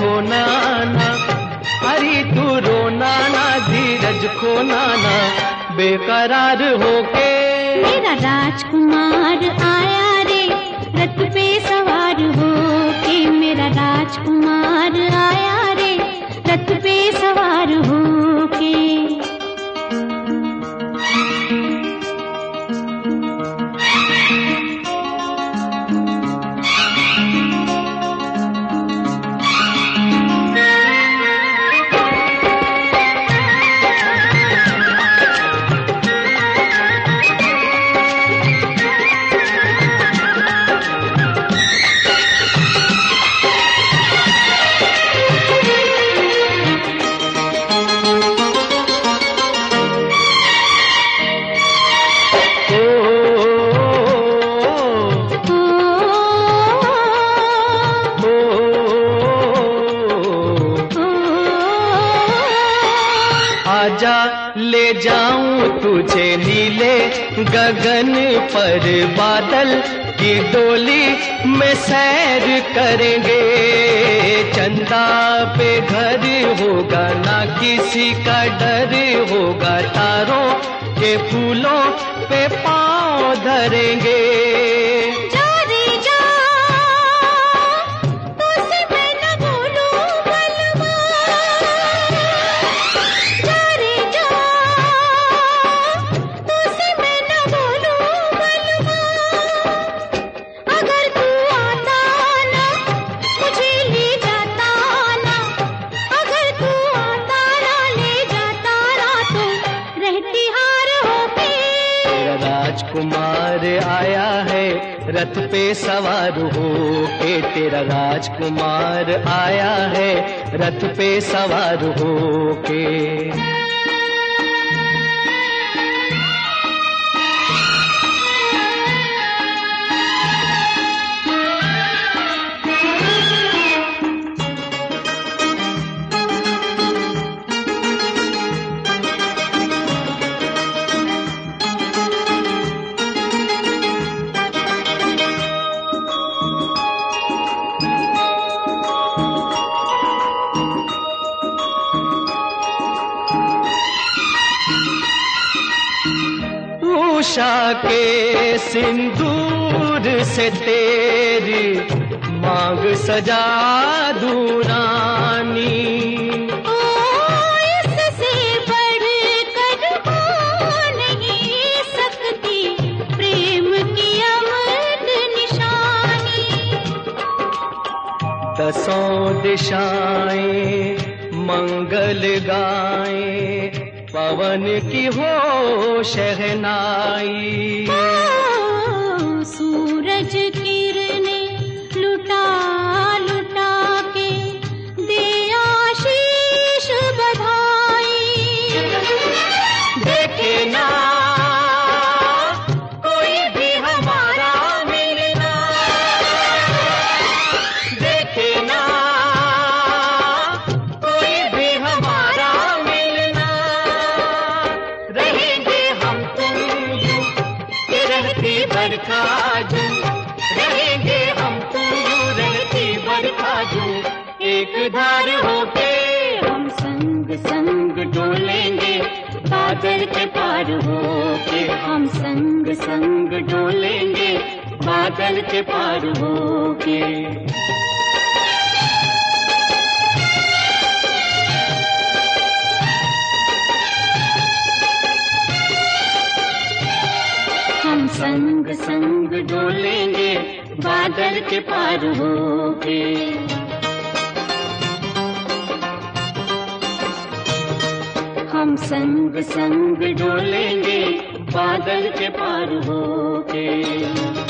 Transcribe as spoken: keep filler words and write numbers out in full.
खोना ना, अरे तू रोना ना, धीरज खोना ना, बेकरार होके। मेरा राजकुमार आया रे, रथ पे सवार होके। मेरा राजकुमार आया रे, रथ पे सवार होके। आजा ले जाऊं तुझे नीले गगन पर, बादल की डोली में सैर करेंगे। चंदा पे घर होगा, ना किसी का डर होगा, तारों के फूलों पे पाँव धरेंगे। राजकुमार आया है रथ पे सवार हो के, तेरा राजकुमार आया है रथ पे सवार हो के। उषा के सिंदूर से तेरी मांग सजा दूं रानी। ओ इससे बढ़कर हो नहीं सकती प्रेम की अमर निशानी। दसों दिशाएं मंगल गाएं, पवन की हो शहनाई। सूरज किरणें लुटा लुटा के दे आशीष बधाई। देखे ना कोई भी हमारा मिलना, देखे ना कोई भी हमारा मिलना। रहेंगे हम तुम यूं रहती बरखा जू, रहेंगे हम तुम यूं रहती बरखा जू। एक धार होके हम संग संग डोलेंगे बादल के पार होके। हम संग संग डोलेंगे बादल के पार होके। हम संग संग डोलेंगे बादल के पार होके। हम संग संग डोलेंगे बादल के पार होके।